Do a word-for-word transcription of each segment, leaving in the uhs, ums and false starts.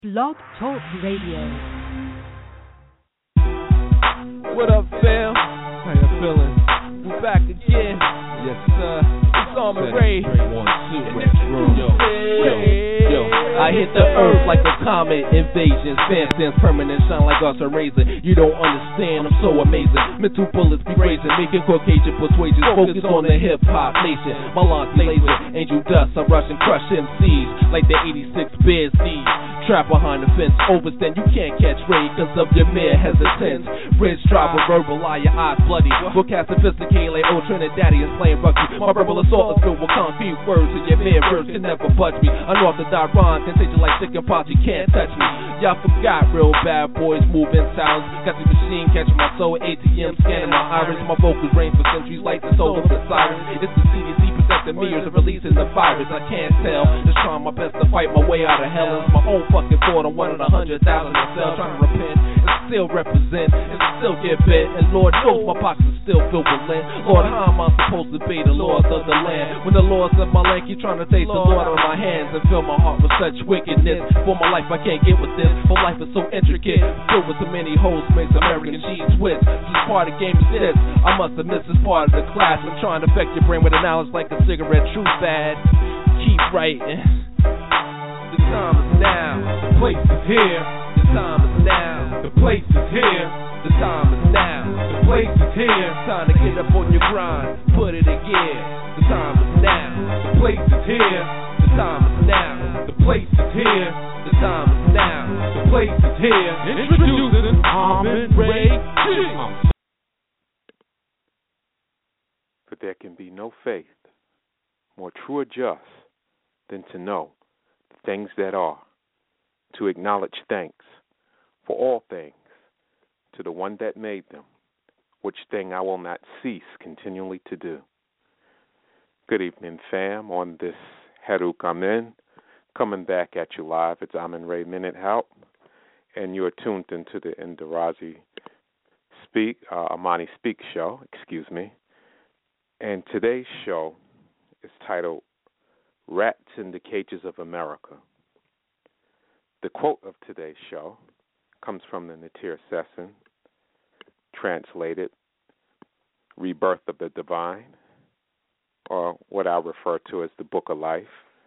Blog Talk Radio. What up, fam? How you feeling? We're back again. Yes, sir. It's Armin Ray. One, two, yo, yo, yo. I hit the earth like a comet invasion. Fan stands permanent, shine like us a razor. You don't understand, I'm so amazing. Mental bullets be grazing, making Caucasian persuasions. Focus on the hip hop nation. My launch laser, angel dust. I rush and crush M Cs like the eighty-six Bears D's. Trap behind the fence, overstand. You can't catch raid cause of your mere hesitance. Ridge drive with verbal eye, your eyes bloody. Vocab sophisticated like old Trinidadians playing rugby. My verbal assault is filled with concrete words, and your mere words can never budge me. Unorthodox rhyme, contagion like chicken pox, you can't touch me. Y'all forgot real bad boys moving sounds. Got the machine catching my soul, A T M scanning my iris. My vocals range for centuries like the soul of the siren. It's the C D C protecting me as it releases the virus. I can't tell, just trying my best to fight my way out of hell. It's my own fucking fault, I'm one in a hundred thousand in cell trying to repent and still represent and still get bit. And Lord knows my pockets are still filled with lint. Lord, how am I supposed to be the Lord of the land when the Lord's of my land keep trying to take the Lord out of my hands and fill my heart with such wickedness? For my life I can't get with this, for life is so intricate, filled with so many hoes, makes American cheese twist. This part of the game is this, I must have missed this part of the class. I'm trying to affect your brain with an knowledge like a cigarette, true bad. Keep writing. The time is now, the place is here. The time is now, the place is here. The time is now, the place is here. Time to get up on your grind, put it in gear. The time is now, the place is here. The time is now, the place is here. The time is now, the place is here. Introducing Armin Ray G. For there can be no faith more true or just than to know the things that are, to acknowledge thanks for all things to the one that made them, which thing I will not cease continually to do. Good evening, fam, on this Haruk Amen, coming back at you live. It's Amin Ray Minute Help, and you're tuned into the Indarazi Speak, uh, Amani Speak show, excuse me. And today's show is titled Rats in the Cages of America. The quote of today's show comes from the Natir Session, translated Rebirth of the Divine, or what I refer to as the Book of Life.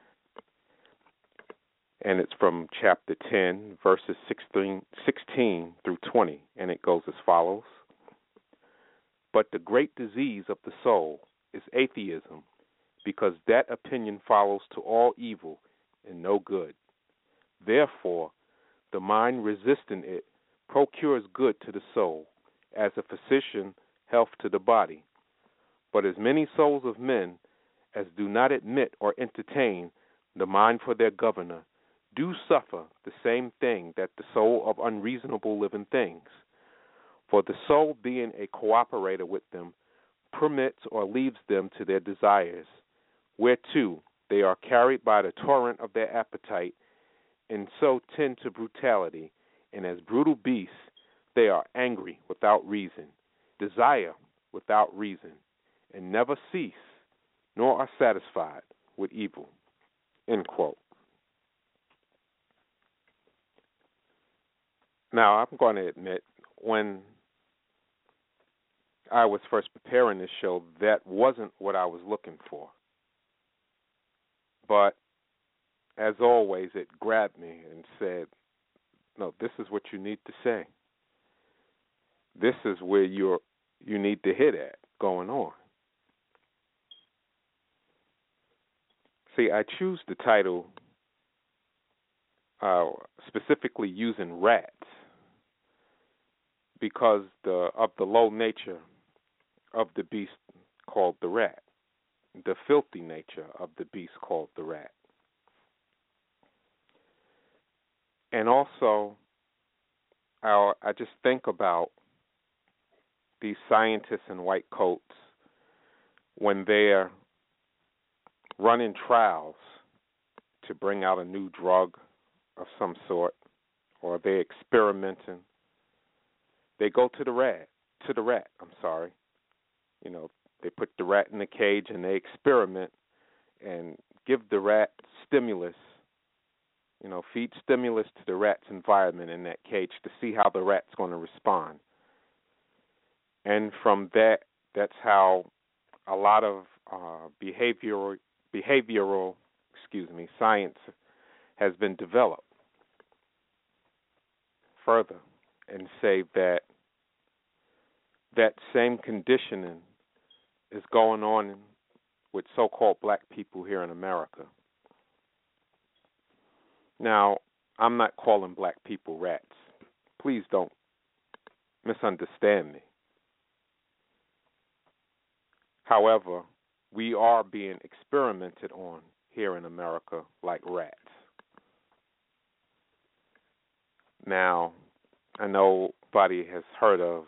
And it's from chapter ten, verses sixteen, sixteen through twenty, and it goes as follows. But the great disease of the soul is atheism, because that opinion follows to all evil and no good. Therefore, the mind resisting it procures good to the soul, as a physician health to the body. But as many souls of men as do not admit or entertain the mind for their governor do suffer the same thing that the soul of unreasonable living things. For the soul, being a cooperator with them, permits or leaves them to their desires, whereto they are carried by the torrent of their appetite, and so tend to brutality, and as brutal beasts they are angry without reason, desire without reason, and never cease, nor are satisfied with evil. End quote. Now, I'm going to admit, when I was first preparing this show, that wasn't what I was looking for. But, as always, it grabbed me and said, no, this is what you need to say. This is where you're, you need to hit at going on. See, I choose the title uh, specifically using rats because the, of the low nature of the beast called the rat, the filthy nature of the beast called the rat. And also, I, I just think about these scientists in white coats when they're running trials to bring out a new drug of some sort, or they're experimenting. They go to the rat, to the rat, I'm sorry. You know, they put the rat in a cage and they experiment and give the rat stimulus You know, feed stimulus to the rat's environment in that cage to see how the rat's going to respond. And from that, that's how a lot of uh, behavioral, behavioral, excuse me, science has been developed further, and say that that same conditioning is going on with so-called black people here in America. Now, I'm not calling black people rats. Please don't misunderstand me. However, we are being experimented on here in America like rats. Now, I know nobody has heard of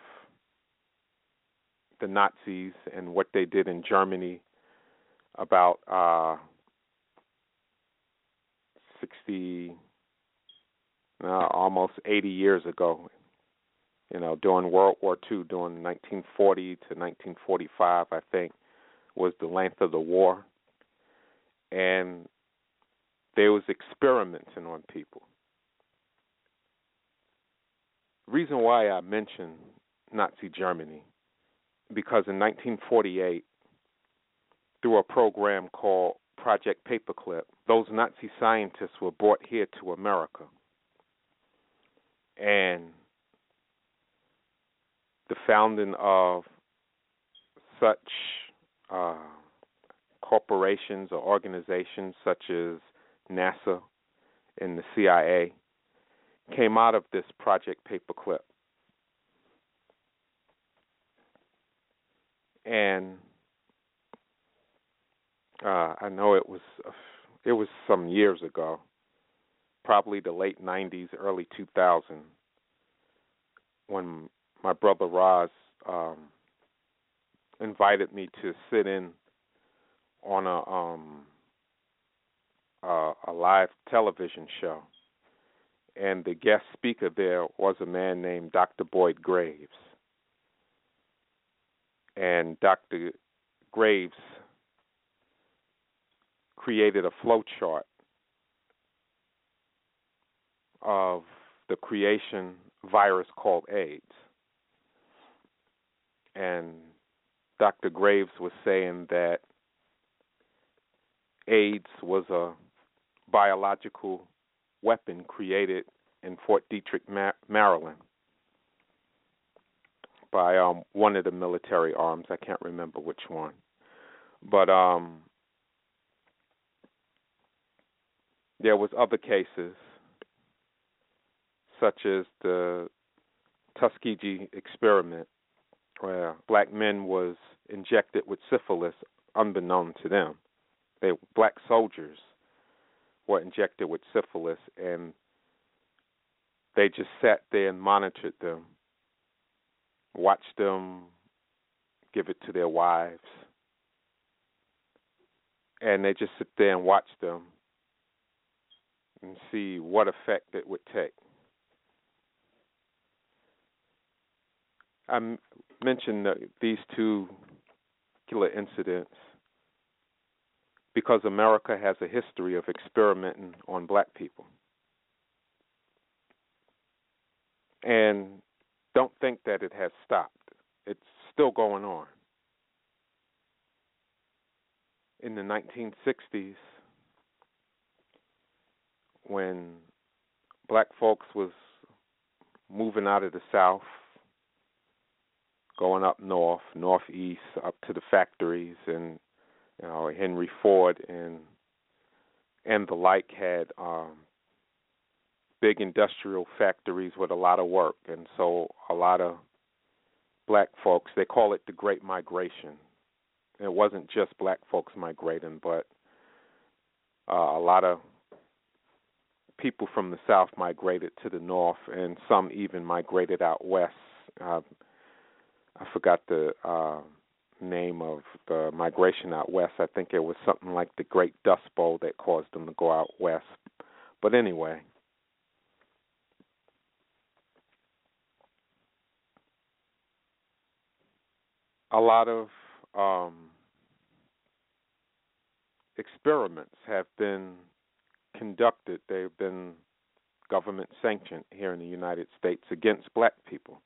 the Nazis and what they did in Germany about uh, sixty, uh, almost eighty years ago. You know, during World War Two, during nineteen forty to nineteen forty-five, I think, was the length of the war. And there was experimenting on people. Reason why I mention Nazi Germany, because in nineteen forty-eight, through a program called Project Paperclip, those Nazi scientists were brought here to America. And the founding of such uh, corporations or organizations such as NASA and the C I A came out of this Project Paperclip. And uh, I know it was it was some years ago, probably the late nineties, early two thousand, when my brother Roz um, invited me to sit in on a um, uh, a live television show, and the guest speaker there was a man named Doctor Boyd Graves, and Doctor Graves created a flow chart of the creation virus called AIDS. And Doctor Graves was saying that AIDS was a biological weapon created in Fort Detrick, Maryland, by um, one of the military arms. I can't remember which one. But um, there was other cases, such as the Tuskegee experiment, where black men was injected with syphilis unbeknown to them. They black soldiers were injected with syphilis, and they just sat there and monitored them, watched them give it to their wives, and they just sit there and watch them and see what effect it would take. I m- mentioned the, these two particular incidents because America has a history of experimenting on black people. And don't think that it has stopped. It's still going on. In the nineteen sixties, when black folks was moving out of the South, going up north, northeast, up to the factories, and you know Henry Ford and and the like had um, big industrial factories with a lot of work, and so a lot of black folks, they call it the Great Migration. It wasn't just black folks migrating, but uh, a lot of people from the South migrated to the North, and some even migrated out west. Uh, I forgot the uh, name of the migration out west. I think it was something like the Great Dust Bowl that caused them to go out west. But anyway, a lot of um, experiments have been conducted, they've been government sanctioned here in the United States against black people.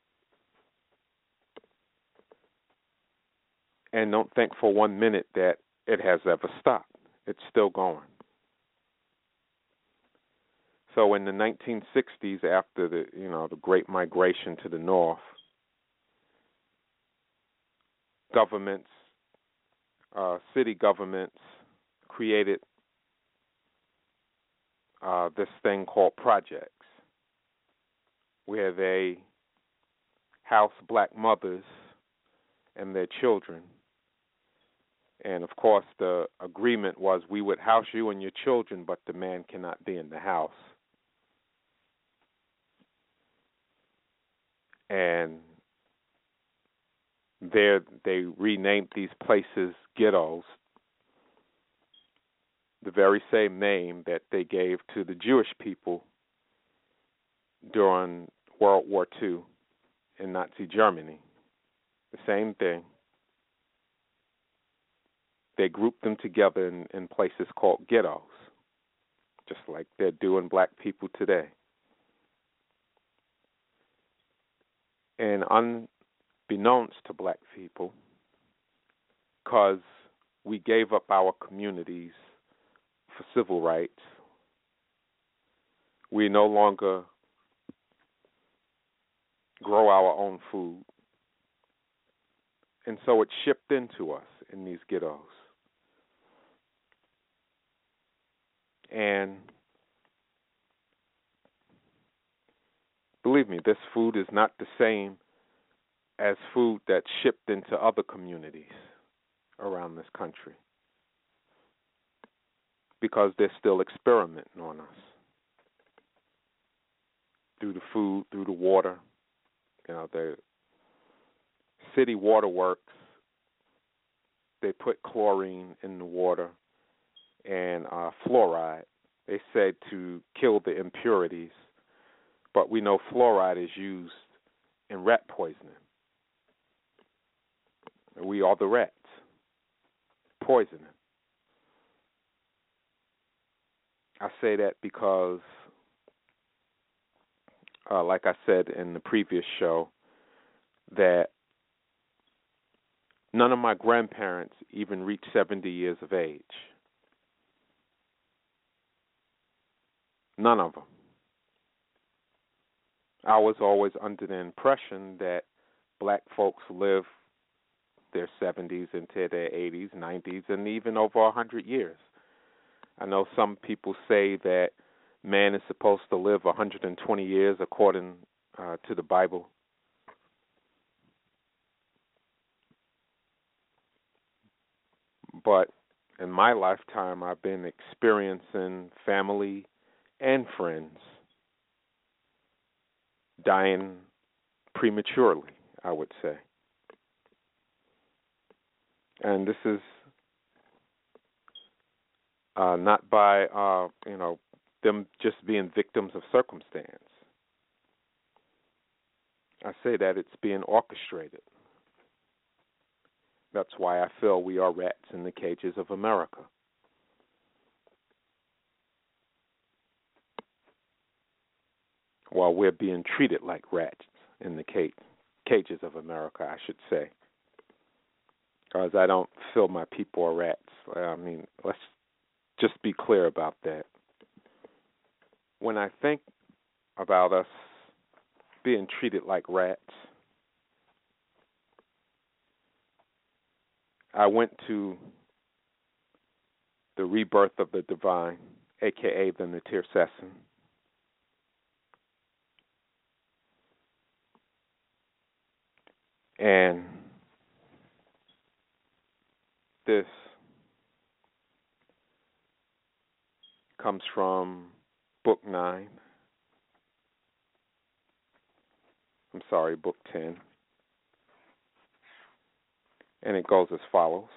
And don't think for one minute that it has ever stopped. It's still going. So in the nineteen sixties, after the you know the Great Migration to the North, governments, uh, city governments, created uh, this thing called projects, where they house black mothers and their children. And of course, the agreement was we would house you and your children, but the man cannot be in the house. And there they renamed these places ghettos, the very same name that they gave to the Jewish people during World War Two in Nazi Germany. The same thing. They grouped them together in, in places called ghettos, just like they're doing black people today. And unbeknownst to black people, because we gave up our communities for civil rights, we no longer grow our own food. And so it's shipped into us in these ghettos. And believe me, this food is not the same as food that's shipped into other communities around this country, because they're still experimenting on us through the food, through the water. You know, the city waterworks, they put chlorine in the water and uh, fluoride. They said to kill the impurities, but we know fluoride is used in rat poisoning. We are the rats poisoning. I say that because, uh, like I said in the previous show, that none of my grandparents even reached seventy years of age. None of them. I was always under the impression that black folks live their seventies into their eighties, nineties, and even over one hundred years. I know some people say that man is supposed to live one hundred twenty years according uh, to the Bible. But in my lifetime, I've been experiencing family and friends dying prematurely, I would say. And this is uh, not by, uh, you know, them just being victims of circumstance. I say that it's being orchestrated. That's why I feel we are rats in the cages of America. While we're being treated like rats in the cage, cages of America, I should say. Because I don't feel my people are rats. I mean, let's just be clear about that. When I think about us being treated like rats, I went to the rebirth of the divine, a k a the Natir Session. And this comes from Book nine. I'm sorry, Book ten. And it goes as follows.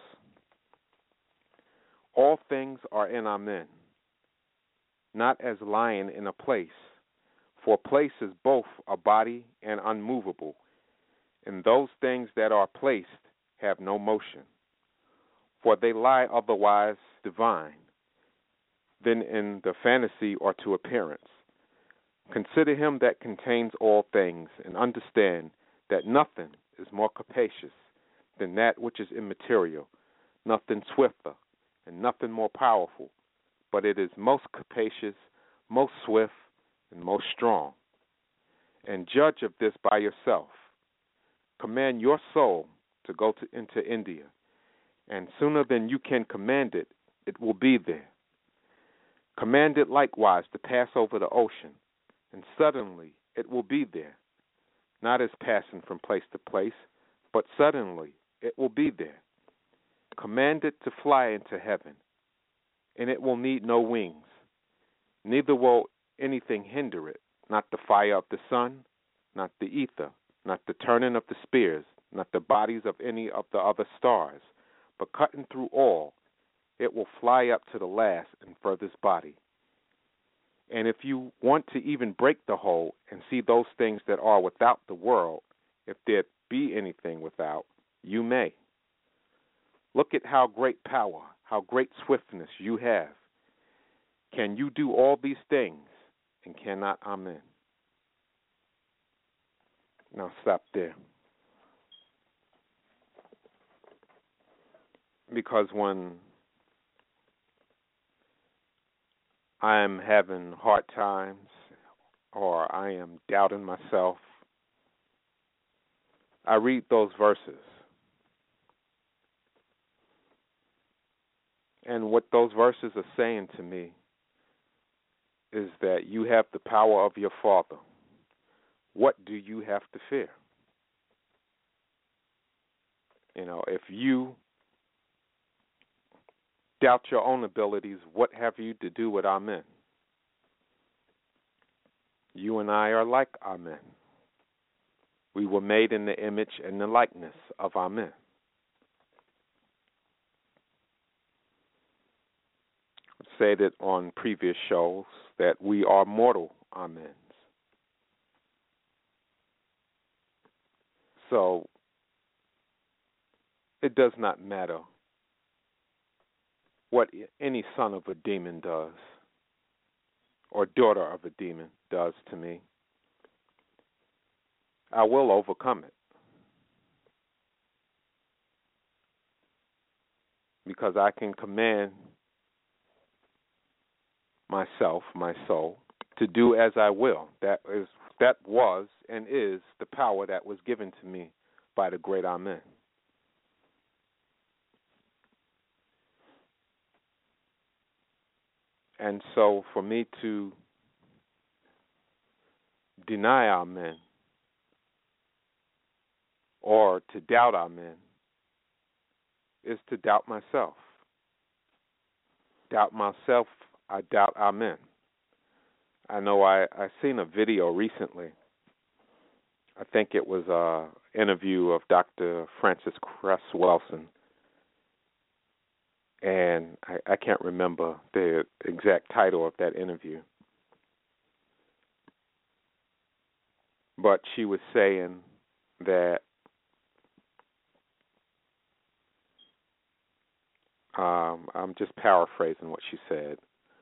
All things are in Amen, not as lying in a place, for place is both a body and unmovable, and those things that are placed have no motion, for they lie otherwise divine. than in the fantasy or to appearance. Consider him that contains all things, and understand that nothing is more capacious than that which is immaterial, nothing swifter, and nothing more powerful, but it is most capacious, most swift, and most strong. And judge of this by yourself. Command your soul to go to, into India, and sooner than you can command it, it will be there. Command it likewise to pass over the ocean, and suddenly it will be there, not as passing from place to place, but suddenly it will be there. Command it to fly into heaven, and it will need no wings, neither will anything hinder it, not the fire of the sun, not the ether, not the turning of the spears, not the bodies of any of the other stars, but cutting through all, it will fly up to the last and furthest body. And if you want to even break the whole and see those things that are without the world, if there be anything without, you may. Look at how great power, how great swiftness you have. Can you do all these things and cannot amen? Now stop there. Because when I am having hard times or I am doubting myself, I read those verses. And what those verses are saying to me is that you have the power of your Father. What do you have to fear? You know, if you doubt your own abilities, what have you to do with Amen? You and I are like Amen. We were made in the image and the likeness of Amen. I've said it on previous shows that we are mortal Amens. So it does not matter what any son of a demon does or daughter of a demon does to me. I will overcome it because I can command myself, my soul, to do as I will. That is, that was and is the power that was given to me by the great Amen. And so for me to deny Amen or to doubt Amen is to doubt myself. Doubt myself, I doubt Amen. I know I, I seen a video recently. I think it was an interview of Doctor Francis Cress Welsing. And I, I can't remember the exact title of that interview. But she was saying that um, I'm just paraphrasing what she said,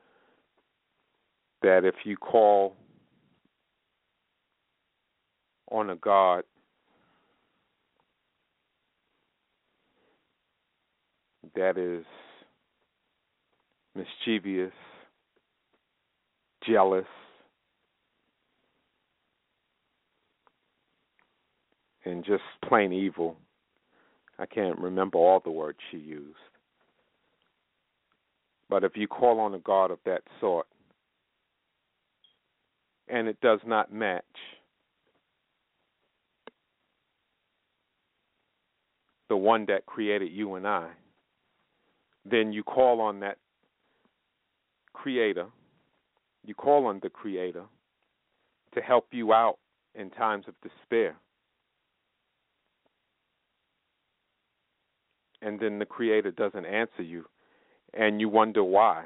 that if you call on a God that is mischievous, jealous, and just plain evil. I can't remember all the words she used. But if you call on a God of that sort, and it does not match the one that created you and I, then you call on that Creator, you call on the Creator to help you out in times of despair. And then the Creator doesn't answer you, and you wonder why.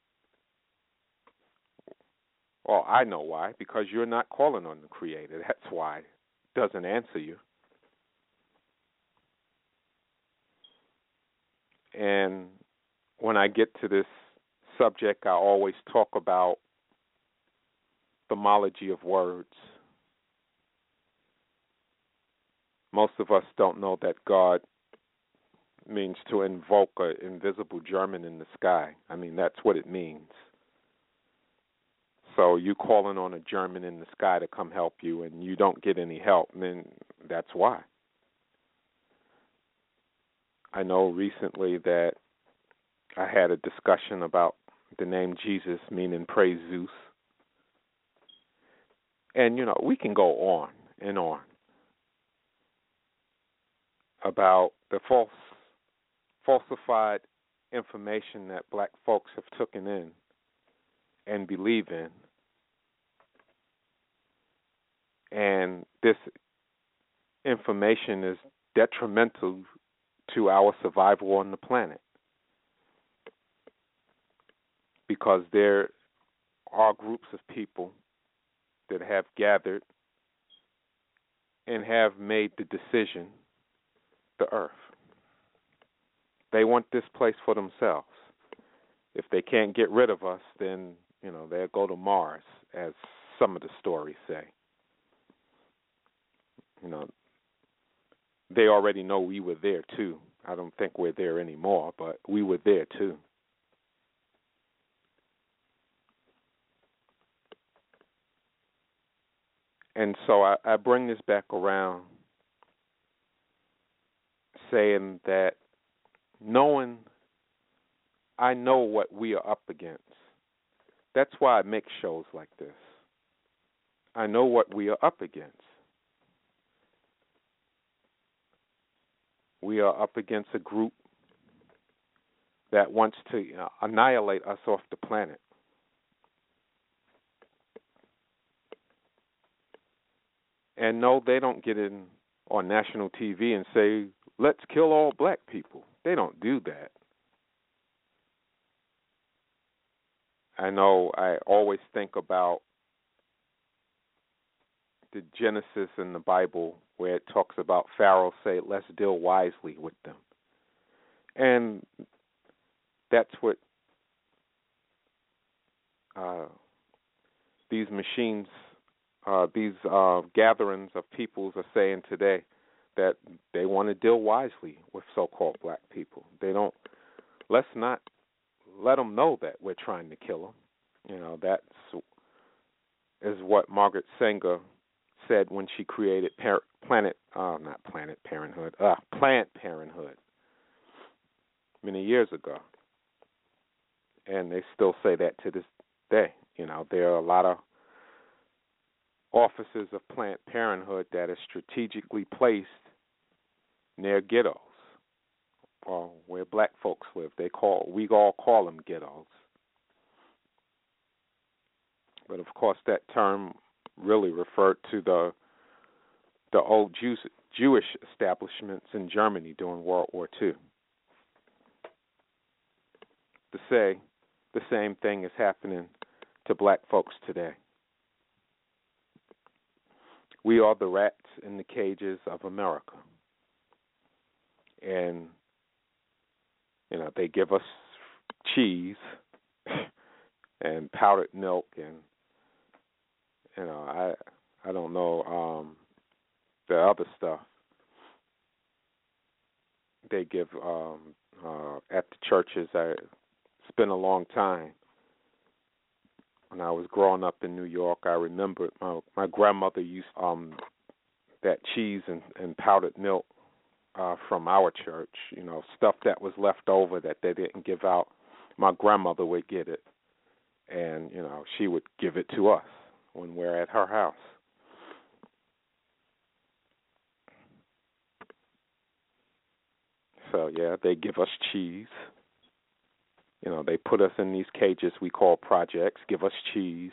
Well, I know why, because you're not calling on the Creator. That's why it doesn't answer you. And when I get to this subject, I always talk about the etymology of words. Most of us don't know that God means to invoke an invisible German in the sky. I mean, that's what it means. So you calling on a German in the sky to come help you and you don't get any help, then that's why. I know recently that I had a discussion about the name Jesus meaning praise Zeus. And, you know, we can go on and on about the false, falsified information that black folks have taken in and believe in. And this information is detrimental to our survival on the planet, because there are groups of people that have gathered and have made the decision, the earth. They want this place for themselves. If they can't get rid of us, then, you know, they'll go to Mars, as some of the stories say. You know, they already know we were there too. I don't think we're there anymore, but we were there too. And so I, I bring this back around saying that knowing I know what we are up against. That's why I make shows like this. I know what we are up against. We are up against a group that wants to you know, annihilate us off the planet. And no, they don't get in on national T V and say, let's kill all black people. They don't do that. I know I always think about the Genesis in the Bible where it talks about Pharaoh say, let's deal wisely with them. And that's what uh, these machines, uh, these uh, gatherings of peoples are saying today, that they want to deal wisely with so-called black people. They don't, let's not let them know that we're trying to kill them. You know, that's is what Margaret Sanger said when she created par- Planet, uh, not Planet Parenthood, uh, Planned Parenthood many years ago. And they still say that to this day. You know, there are a lot of offices of Planned Parenthood that are strategically placed near ghettos, or where black folks live. They call we all call them ghettos. But of course, that term really referred to the the old Jews, Jewish establishments in Germany during World War Two. To say the same thing is happening to black folks today. We are the rats in the cages of America. And, you know, they give us cheese and powdered milk and, you know, I I don't know um, the other stuff they give um, uh, at the churches. I, it's been a long time. When I was growing up in New York, I remember my, my grandmother used um, that cheese and, and powdered milk uh, from our church. You know, stuff that was left over that they didn't give out. My grandmother would get it, and you know, she would give it to us when we're at her house. So yeah, they give us cheese. You know, they put us in these cages we call projects, give us cheese.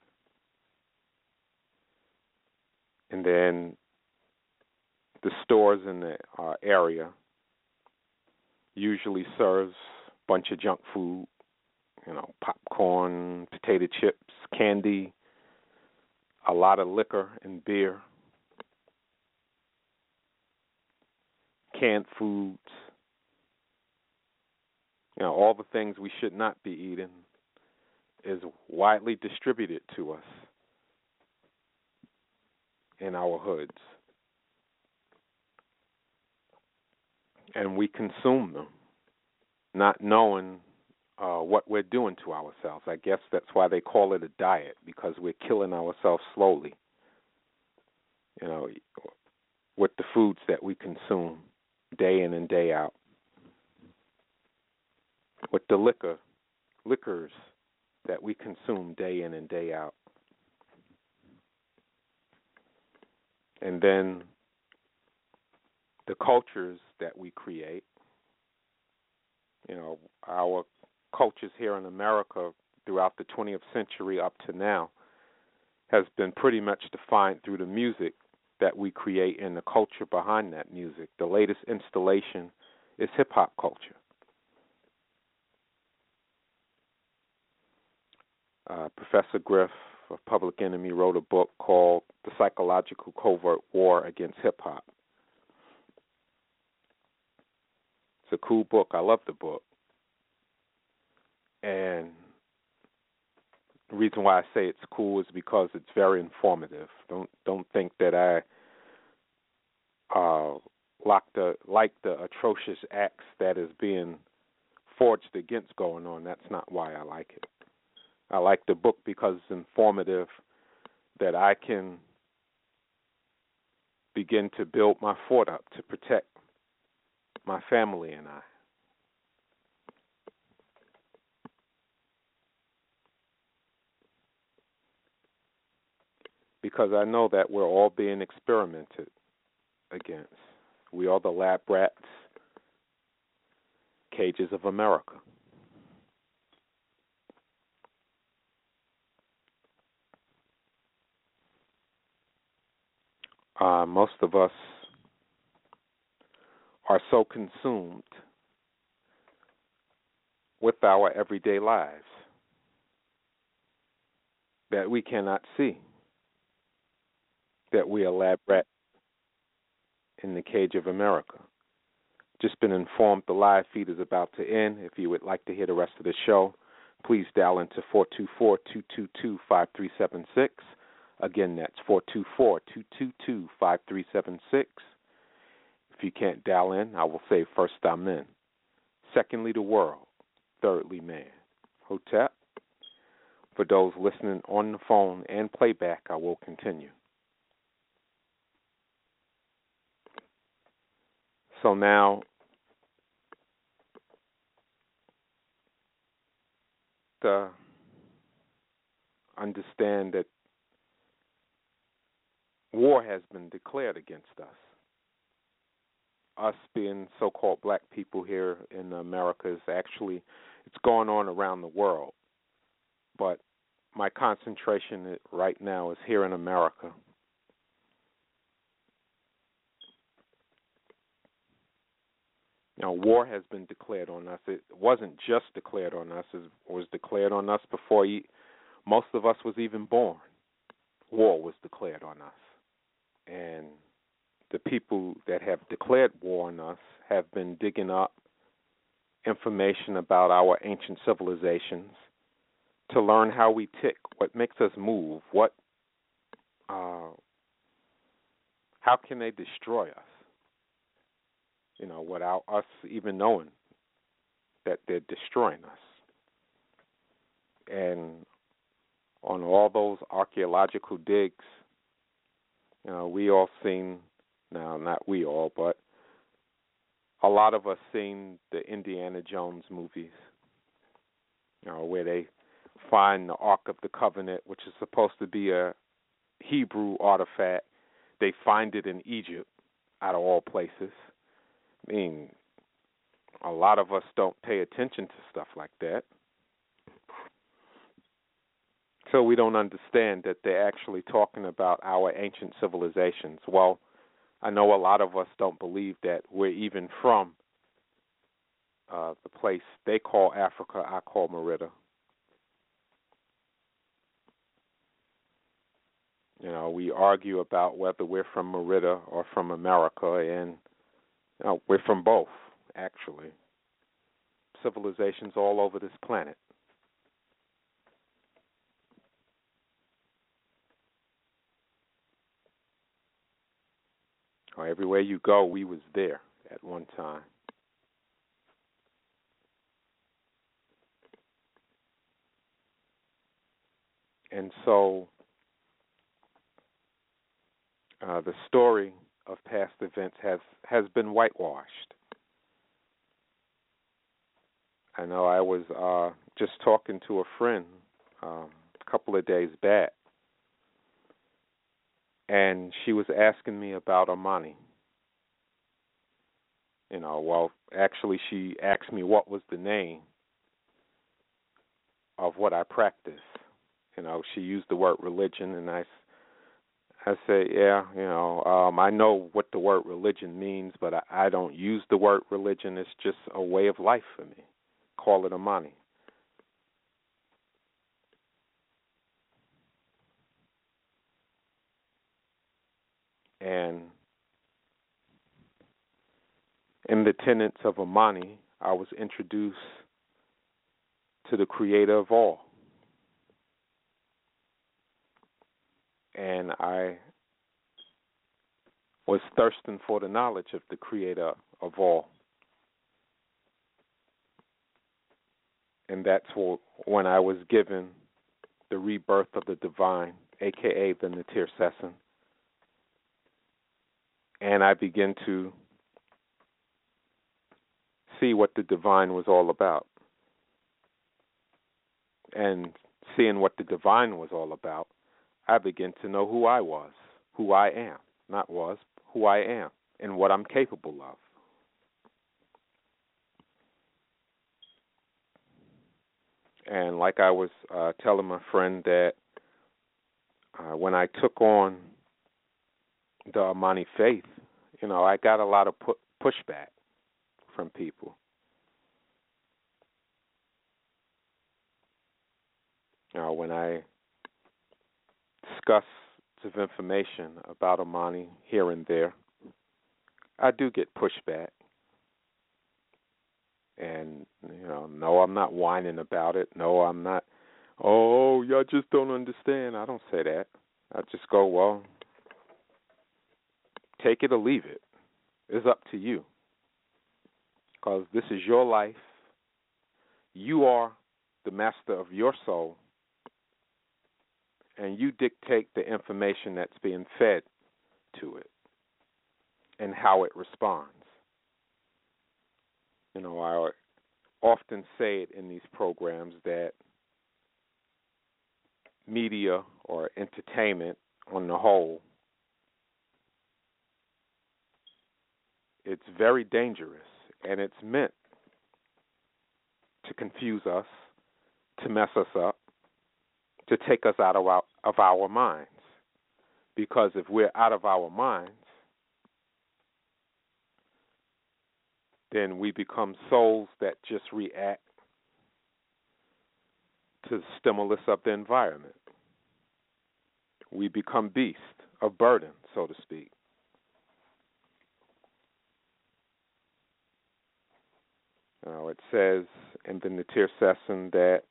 And then the stores in the uh, area usually serves a bunch of junk food, you know, popcorn, potato chips, candy, a lot of liquor and beer, canned foods. You know, all the things we should not be eating, is widely distributed to us in our hoods. And we consume them, not knowing uh, what we're doing to ourselves. I guess that's why they call it a diet, because we're killing ourselves slowly, you know, with the foods that we consume day in and day out. With the liquor, liquors that we consume day in and day out. And then the cultures that we create. You know, our cultures here in America throughout the twentieth century up to now has been pretty much defined through the music that we create and the culture behind that music. The latest installation is hip-hop culture. Uh, Professor Griff of Public Enemy wrote a book called The Psychological Covert War Against Hip-Hop. It's a cool book. I love the book. And the reason why I say it's cool is because it's very informative. Don't don't think that I uh, like the like the atrocious acts that is being forged against going on. That's not why I like it. I like the book because it's informative, that I can begin to build my fort up to protect my family and I. Because I know that we're all being experimented against. We are the lab rats, cages of America. Uh, most of us are so consumed with our everyday lives that we cannot see that we are lab rat in the cage of America. Just been informed the live feed is about to end. If you would like to hear the rest of the show, please dial into four two four, two two two, five three seven six. Again, that's four two four, two two two, five three seven six. If you can't dial in, I will say first I'm in. Secondly, the world. Thirdly, man. Hotep. For those listening on the phone and playback, I will continue. So now, to understand that war has been declared against us. Us being so-called black people here in America is actually, it's going on around the world. But my concentration right now is here in America. Now, war has been declared on us. It wasn't just declared on us. It was declared on us before most of us was even born. War was declared on us. And the people that have declared war on us have been digging up information about our ancient civilizations to learn how we tick, what makes us move, what, uh, how can they destroy us? You know, without us even knowing that they're destroying us. And on all those archaeological digs, you know, we all seen, now not we all, but a lot of us seen the Indiana Jones movies, you know, where they find the Ark of the Covenant, which is supposed to be a Hebrew artifact. They find it in Egypt, out of all places. I mean, a lot of us don't pay attention to stuff like that. So we don't understand that they're actually talking about our ancient civilizations. Well, I know a lot of us don't believe that we're even from uh, the place they call Africa, I call Merida. You know, we argue about whether we're from Merida or from America, and you know, we're from both, actually. Civilizations all over this planet. Or everywhere you go, we was there at one time. And so uh, the story of past events has, has been whitewashed. I know I was uh, just talking to a friend um, a couple of days back, and she was asking me about Amani. You know, well, actually she asked me what was the name of what I practice. You know, she used the word religion, and I, I say, yeah, you know, um, I know what the word religion means, but I, I don't use the word religion. It's just a way of life for me. Call it Amani. And in the tenets of Amani, I was introduced to the creator of all. And I was thirsting for the knowledge of the creator of all. And that's when I was given the rebirth of the divine, a k a the Natir Sesson. And I began to see what the divine was all about. And seeing what the divine was all about, I began to know who I was, who I am, not was, who I am, and what I'm capable of. And like I was uh, telling my friend that uh, when I took on the Amani faith, you know, I got a lot of pu- pushback from people. You know, when I discuss of information about Amani here and there, I do get pushback. And, you know, no, I'm not whining about it. No, I'm not, oh, y'all just don't understand. I don't say that. I just go, well, take it or leave it. It's up to you. Because this is your life. You are the master of your soul. And you dictate the information that's being fed to it and how it responds. You know, I often say it in these programs that media or entertainment on the whole, it's very dangerous, and it's meant to confuse us, to mess us up, to take us out of our, of our minds. Because if we're out of our minds, then we become souls that just react to the stimulus of the environment. We become beasts of burden, so to speak. Now, it says in the Natir Sesson that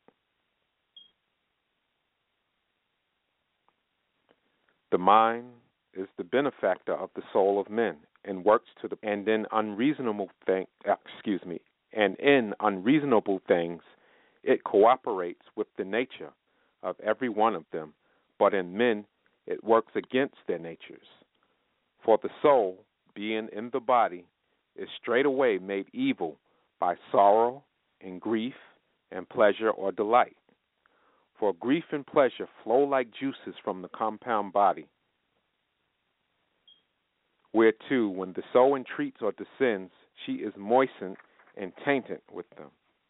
the mind is the benefactor of the soul of men and works to the and in unreasonable thing excuse me and in unreasonable things it cooperates with the nature of every one of them, but in men it works against their natures. For the soul, being in the body, is straightway made evil by sorrow and grief and pleasure or delight. For grief and pleasure flow like juices from the compound body, whereto, when the soul entreats or descends, she is moistened and tainted with them.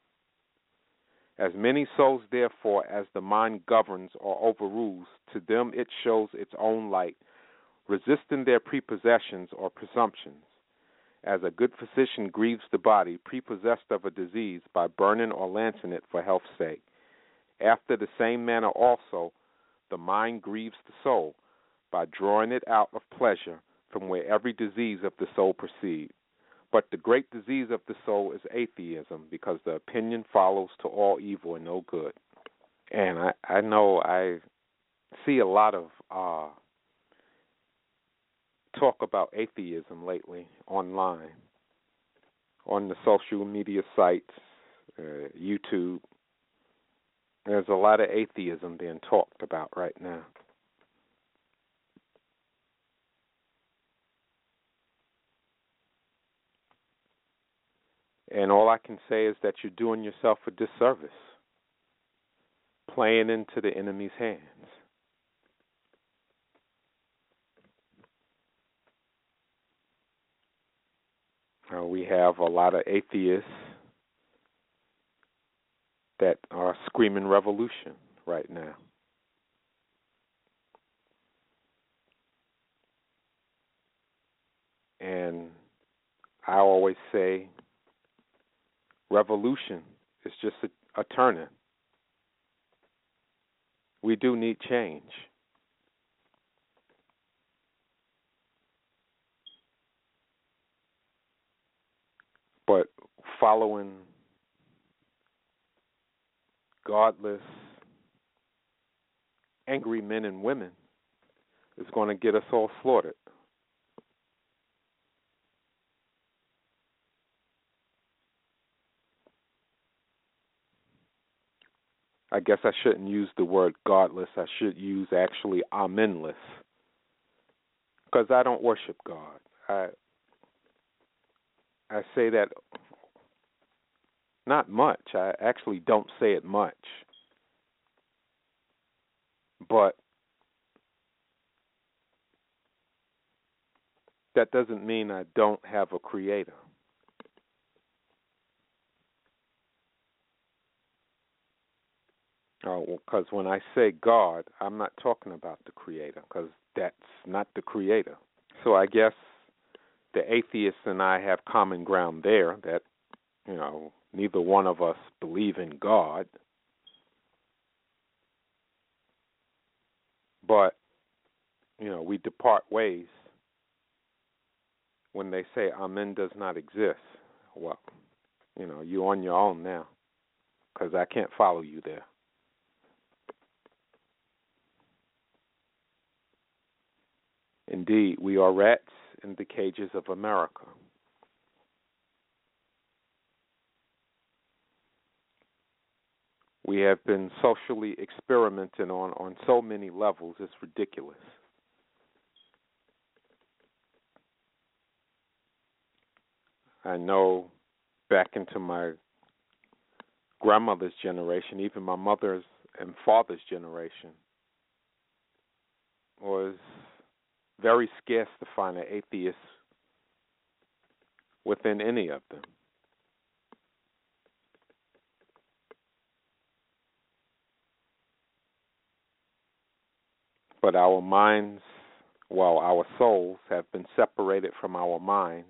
As many souls, therefore, as the mind governs or overrules, to them it shows its own light, resisting their prepossessions or presumptions. As a good physician grieves the body, prepossessed of a disease, by burning or lancing it for health's sake. After the same manner also, the mind grieves the soul, by drawing it out of pleasure, from where every disease of the soul proceeds. But the great disease of the soul is atheism, because the opinion follows to all evil and no good. And I, I know I see a lot of uh, talk about atheism lately online, on the social media sites, uh, YouTube. There's a lot of atheism being talked about right now. And all I can say is that you're doing yourself a disservice, playing into the enemy's hands. Uh, we have a lot of atheists that are screaming revolution right now. And I always say revolution is just a, a turning. We do need change. But following godless, angry men and women is going to get us all slaughtered. I guess I shouldn't use the word godless. I should use actually amenless, because I don't worship God. I I say that not much. I actually don't say it much. But that doesn't mean I don't have a creator. Because uh, when I say God, I'm not talking about the creator, because that's not the creator. So I guess the atheists and I have common ground there, that, you know, neither one of us believe in God. But, you know, we depart ways when they say Amen does not exist. Well, you know, you're on your own now, because I can't follow you there. Indeed, we are rats in the cages of America. We have been socially experimenting on, on so many levels, it's ridiculous. I know back into my grandmother's generation, even my mother's and father's generation, was very scarce to find an atheist within any of them. But our minds, well, our souls have been separated from our minds,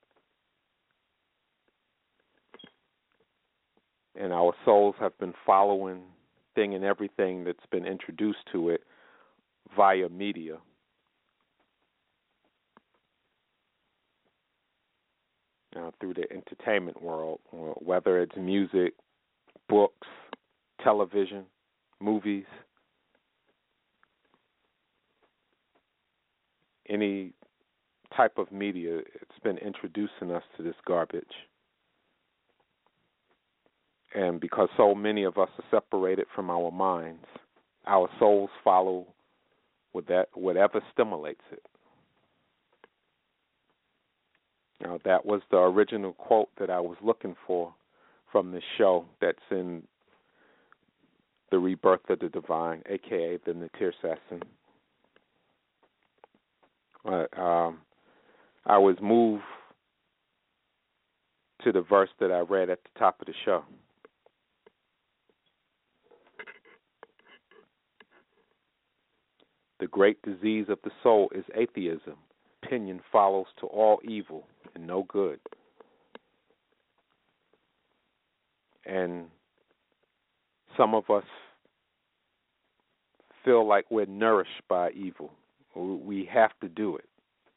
and our souls have been following thing and everything that's been introduced to it via media. Uh, through the entertainment world, whether it's music, books, television, movies, any type of media, it's been introducing us to this garbage. And because so many of us are separated from our minds, our souls follow with that whatever stimulates it. Now, that was the original quote that I was looking for from this show that's in The Rebirth of the Divine, a k a the Natir Sasson. Uh, um, I was moved to the verse that I read at the top of the show. The great disease of the soul is atheism. Opinion follows to all evil and no good. And some of us feel like we're nourished by evil. We have to do it.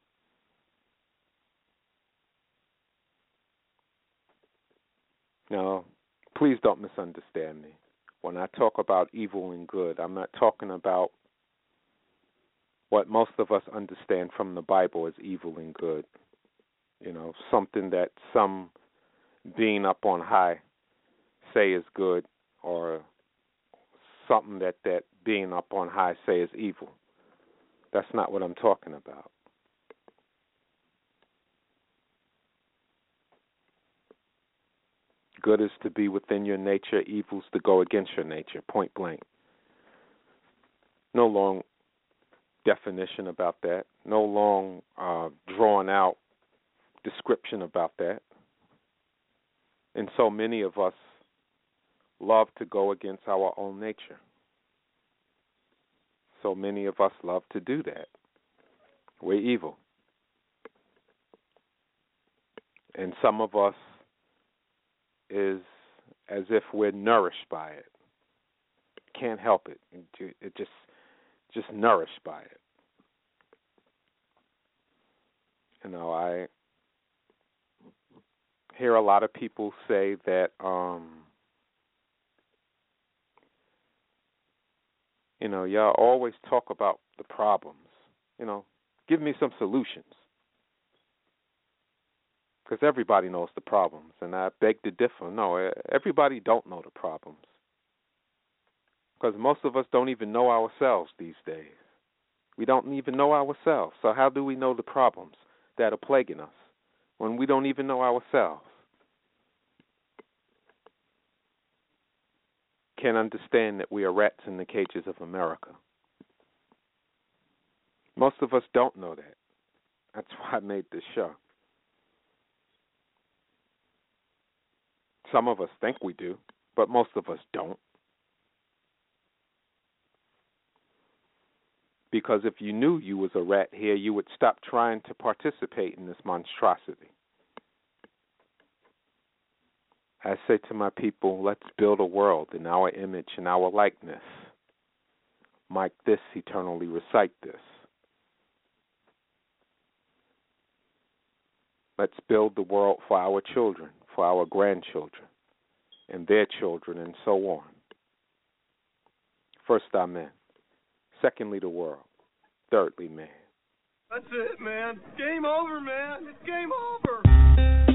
Now, please don't misunderstand me. When I talk about evil and good, I'm not talking about what most of us understand from the Bible as evil and good. You know, something that some being up on high say is good, or something that that being up on high say is evil. That's not what I'm talking about. Good is to be within your nature, evil is to go against your nature, point blank. No long definition about that, no long uh, drawn out description about that. And so many of us love to go against our own nature. So many of us love to do that. We're evil. And some of us is as if we're nourished by it. Can't help it. It just just nourished by it. You know, I hear a lot of people say that um you know, y'all always talk about the problems. You know, give me some solutions. Because everybody knows the problems, and I beg to differ. No, everybody don't know the problems. Because most of us don't even know ourselves these days. We don't even know ourselves. So how do we know the problems that are plaguing us when we don't even know ourselves? Can't understand that we are rats in the cages of America. Most of us don't know that. That's why I made this show. Some of us think we do, but most of us don't. Because if you knew you was a rat here, you would stop trying to participate in this monstrosity. I say to my people, let's build a world in our image and our likeness. Mike this, eternally recite this. Let's build the world for our children, for our grandchildren, and their children, and so on. First, amen. Secondly, the world. Thirdly, man. That's it, man. Game over, man. It's game over.